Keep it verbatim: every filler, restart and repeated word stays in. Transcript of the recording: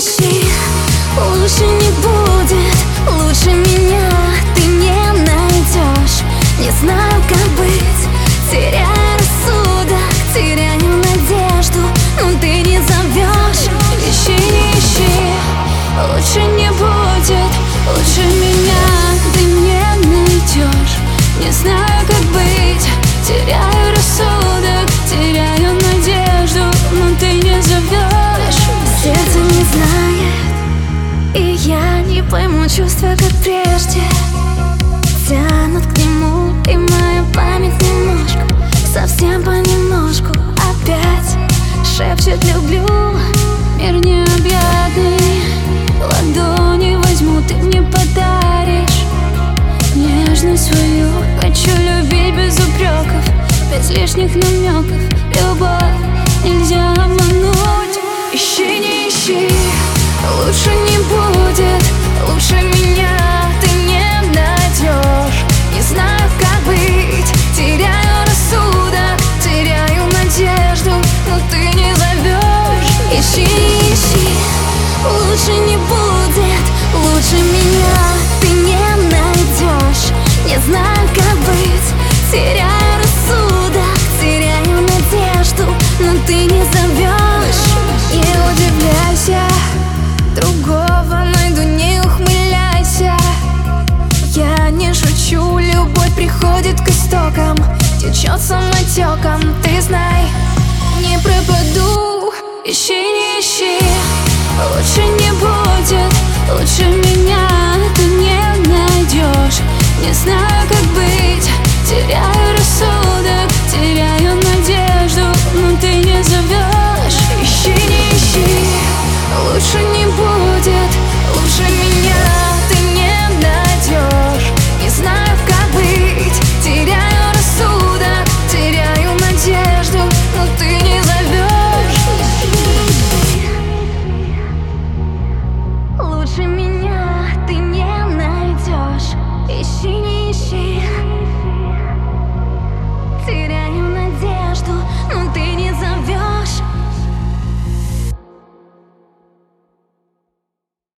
ищи, лучше не будет, лучше меня ты не найдешь. Не знаю, как быть, теряю рассудок, теряю надежду, но ты не зовешь. Ищи, не ищи, лучше не будет, лучше меня ты не найдешь. Не знаю, как быть, теряю рассудок, теряю надежду, но ты не зовешь. Сердце не знает, и я не пойму чувства, как прежде. Тянут к нему, и моя память немножко, совсем понемножку опять шепчет: люблю, мир необъятный. Ладони возьму, ты мне подаришь нежность свою. Хочу любить без упреков, без лишних намеков. Любовь нельзя обмануть. Ищи, не ищи, лучше не будет, лучше меня ты не найдешь. Не знаю, как быть, теряю рассудок, теряю надежду, но ты не зовешь. Ищи, не ищи, лучше не будет, лучше меня ты не найдешь. Не знаю, как быть, теряю рассудок, теряю надежду, но ты не зовешь. Не удивляйся, другого найду, не ухмыляйся. Я не шучу, любовь приходит к истокам, течет самотеком, ты знай, не пропаду. Ищи, не ищи, лучше не будет, лучше меня ты не найдешь. Не знаю,